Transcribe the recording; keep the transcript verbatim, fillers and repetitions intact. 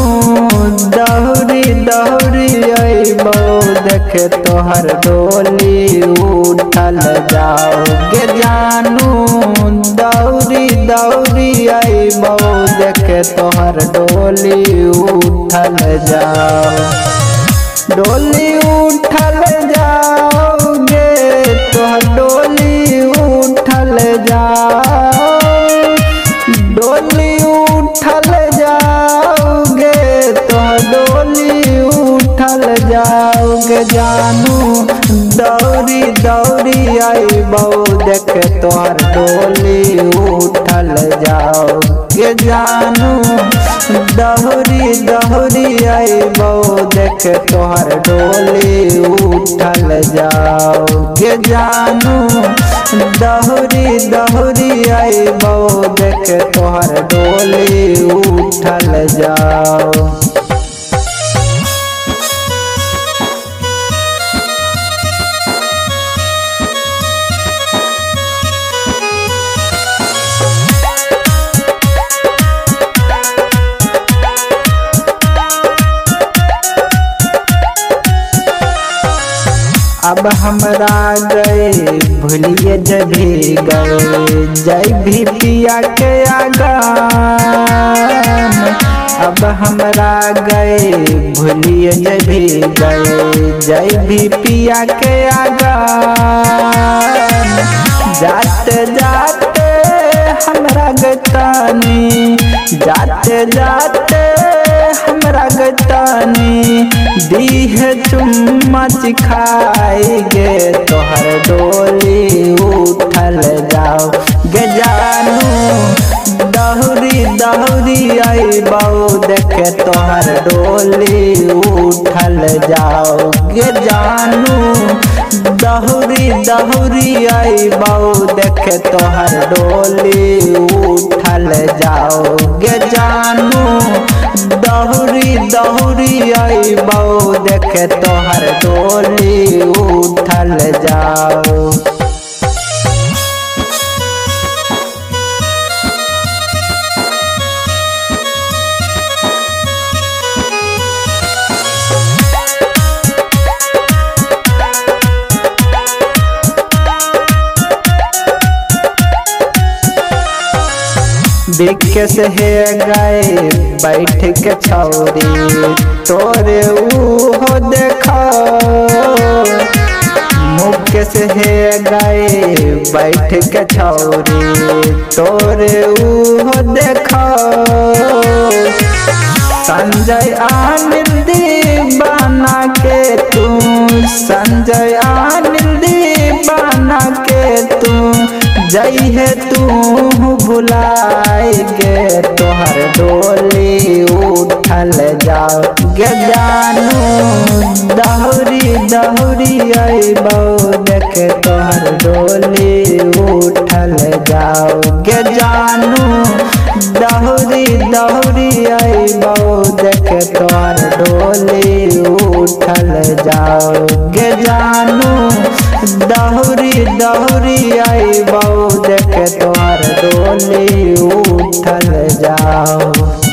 दौरी दौरी अइबो देखे तोहर डोली उठल जाओ गे जानू दौरी दौरी अइबो देखे तोहर डोली उठल जाओ डोली उठल जाओगे तोहर डोली उठल जाओ डोली उठल जाओगे तोहर डोली उठल जाओगे जानू दौरी दौरी अइबो देखे तोहर डोली उठल जाओगे जानू दौरी दौरी अइबो देखे तोहर डोली उठल जाओगे जानू दौरी दौरी अइबो देखे तोहर डोली उठल जाओ। अब हमरा गए भूलिए जभी गए जय भी पिया के आगान अब हमरा गए भूलिए जभी गए जय भी पिया के आगान जाते जाते हमरा गतानी जाते जाते हमरा गतानी दीह चुम्मा चिखाएगे तोहर डोली उठल जाओ गे जानू दौरी दौरी अइबो देखे तोहर डोली उठल जाओ गे जानू दौरी दौरी अइबो देखे तोहर डोली उठल जाओ गे जानू दौरी दौरी अइबो देखे तोहर डोली उठल जाओ। बिकस है गए बैठ के छौरी तोरे उहो देखो मुकेश है गए बैठ के छौरी तोरे उहो देखो संजय आनिल दीवाना के तू संजय आनिल दीवाना के तू जई है तू भुलाएगे तोहर डोली उठल जाओ गे जानू दौरी दौरी अइबो देखे तोहर डोली उठल जाओ गे जानू दौरी दौरी अइबो देखे तोहर डोली उठल जाओ गे जानू दौरी दौरी अइबो देखे तोहर डोली उठल जाओ।